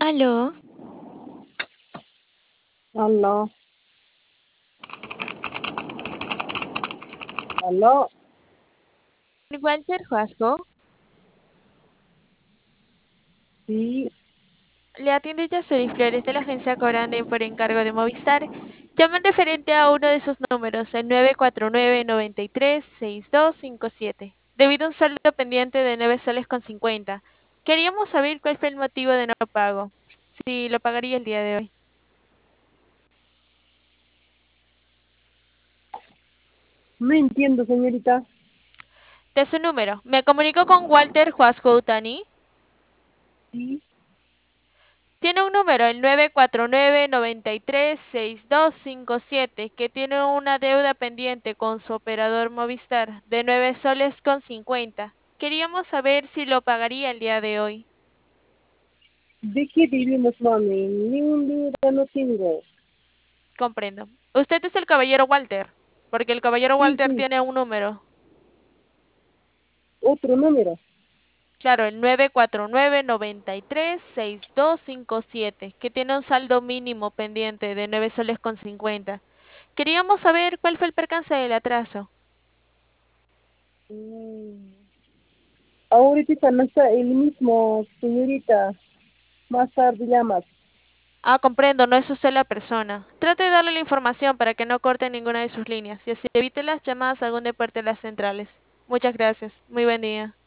Aló, Aló, aló, Walter Huasco, sí, le atiende Yasuri Flores de la agencia Corande por encargo de Movistar. Llaman referente a uno de sus números, el 949-93-6257, debido a un saldo pendiente de 9 soles con 50. Queríamos saber cuál fue el motivo de no pago, si lo pagaría el día de hoy. no entiendo, señorita. De su número, me comunico con Walter Huasco Utani. Sí, Tiene un número, el 949-93-6257, que tiene una deuda pendiente con su operador Movistar de 9 soles con 50. Queríamos saber si lo pagaría el día de hoy. ¿de qué vivimos, mami? Ni un día no tengo. Comprendo. Usted es el caballero Walter, porque el caballero Sí, Walter sí, tiene un número. otro número. Claro, el 949-93-6257, que tiene un saldo mínimo pendiente de 9 soles con 50. Queríamos saber cuál fue el percance del atraso. Mm, ahorita no está el mismo, señorita. Más tarde llamas. Ah, comprendo, no es usted la persona. Trate de darle la información para que no corte ninguna de sus líneas y así evite las llamadas a algún de parte de las centrales. Muchas gracias. Muy buen día.